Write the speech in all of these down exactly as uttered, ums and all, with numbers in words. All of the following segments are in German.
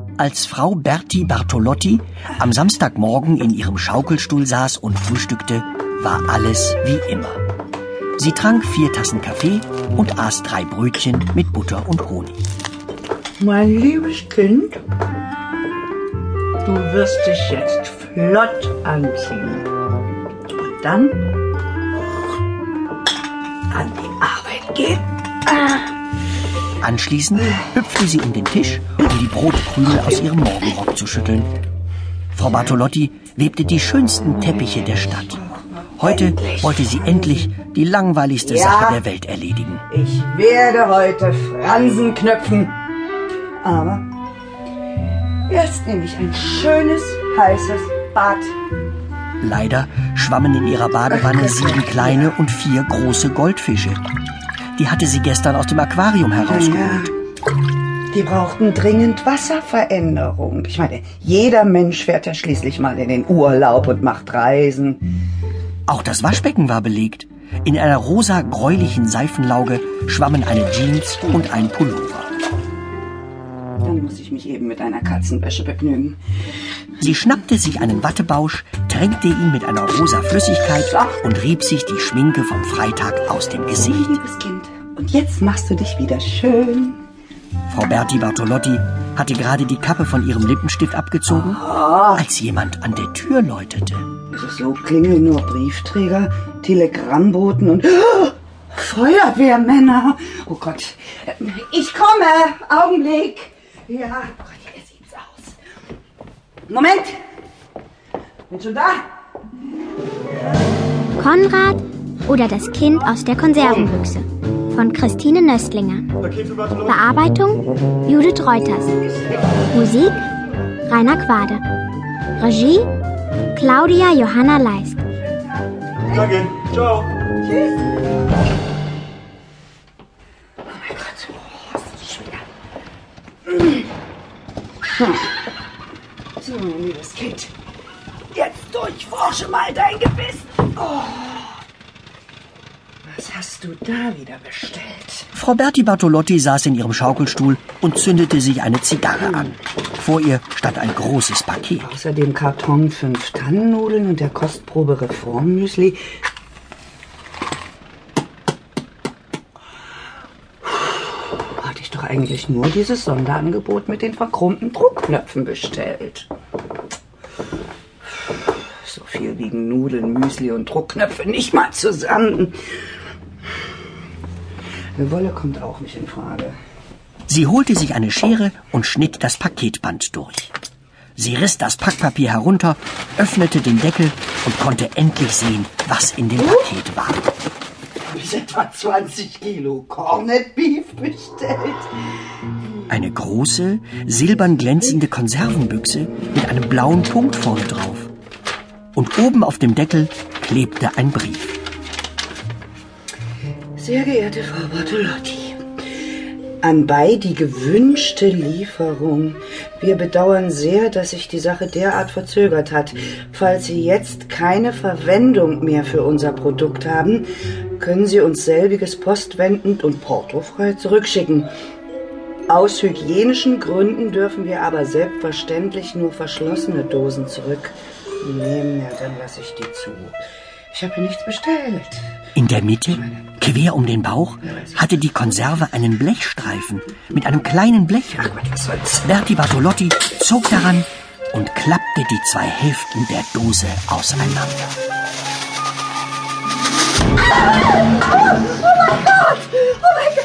Als Frau Berti Bartolotti am Samstagmorgen in ihrem Schaukelstuhl saß und frühstückte, war alles wie immer. Sie trank vier Tassen Kaffee und aß drei Brötchen mit Butter und Honig. Mein liebes Kind, du wirst dich jetzt flott anziehen. Und dann an die Arbeit gehen. Anschließend hüpfte sie um den Tisch, um die Brotkrümel aus ihrem Morgenrock zu schütteln. Frau Bartolotti webte die schönsten Teppiche der Stadt. Heute wollte sie endlich die langweiligste Ja, Sache der Welt erledigen. Ich werde heute Fransen knöpfen. Aber erst nehme ich ein schönes, heißes Bad. Leider schwammen in ihrer Badewanne sieben kleine und vier große Goldfische. Die hatte sie gestern aus dem Aquarium herausgeholt. Ja, die brauchten dringend Wasserveränderung. Ich meine, jeder Mensch fährt ja schließlich mal in den Urlaub und macht Reisen. Auch das Waschbecken war belegt. In einer rosa-gräulichen Seifenlauge schwammen eine Jeans und ein Pullover. Dann muss ich mich eben mit einer Katzenwäsche begnügen. Sie schnappte sich einen Wattebausch, tränkte ihn mit einer rosa Flüssigkeit und rieb sich die Schminke vom Freitag aus dem Gesicht. Liebes Kind, und jetzt machst du dich wieder schön. Frau Berti Bartolotti hatte gerade die Kappe von ihrem Lippenstift abgezogen, Oh. als jemand an der Tür läutete. So klingeln nur Briefträger, Telegrammboten und oh, Feuerwehrmänner. Oh Gott, ich komme, Augenblick. Ja, oh Gott, hier sieht's aus. Moment, bin schon da. Konrad oder das Kind aus der Konservenbüchse von Christine Nöstlinger. Bearbeitung Judith Reuters. Musik Rainer Quade. Regie Claudia Johanna Leist. Danke, ciao. Tschüss. Oh mein Gott, das ist schwer. So, mein liebes Kind, jetzt durchforsche mal dein Gewissen. Oh. Was hast du da wieder bestellt? Frau Berti Bartolotti saß in ihrem Schaukelstuhl und zündete sich eine Zigarre an. Vor ihr stand ein großes Paket. Außerdem Karton fünf Tannennudeln und der Kostprobe Reformmüsli. Hatte ich doch eigentlich nur dieses Sonderangebot mit den verchromten Druckknöpfen bestellt. So viel wiegen Nudeln, Müsli und Druckknöpfe nicht mal zusammen. Eine Wolle kommt auch nicht in Frage. Sie holte sich eine Schere und schnitt das Paketband durch. Sie riss das Packpapier herunter, öffnete den Deckel und konnte endlich sehen, was in dem Paket war. Habe ich etwa zwanzig Kilo Corned Beef bestellt? Eine große, silbern glänzende Konservenbüchse mit einem blauen Punkt vorne drauf. Und oben auf dem Deckel klebte ein Brief. Sehr geehrte Frau Bartolotti, anbei die gewünschte Lieferung. Wir bedauern sehr, dass sich die Sache derart verzögert hat. Falls Sie jetzt keine Verwendung mehr für unser Produkt haben, können Sie uns selbiges postwendend und portofrei zurückschicken. Aus hygienischen Gründen dürfen wir aber selbstverständlich nur verschlossene Dosen zurücknehmen. Ja, dann lasse ich die zu. Ich habe hier nichts bestellt. In der Mitte, quer um den Bauch, hatte die Konserve einen Blechstreifen mit einem kleinen Blech. Ach, was soll's? Berti Bartolotti zog daran und klappte die zwei Hälften der Dose auseinander. Oh mein Gott! Oh mein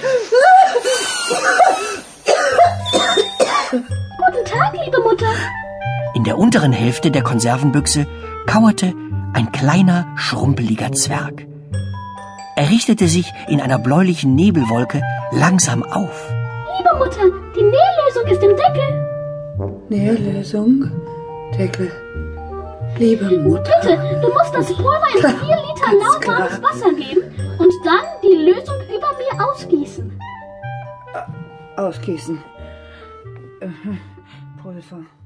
Gott! Guten Tag, liebe Mutter. In der unteren Hälfte der Konservenbüchse kauerte ein kleiner, schrumpeliger Zwerg. Er richtete sich in einer bläulichen Nebelwolke langsam auf. Liebe Mutter, die Nährlösung ist im Deckel. Nährlösung? Deckel. Liebe Mutter. Bitte, du musst das Pulver in vier Liter lauwarmes Wasser geben und dann die Lösung über mir ausgießen. Ausgießen. Äh, Pulver.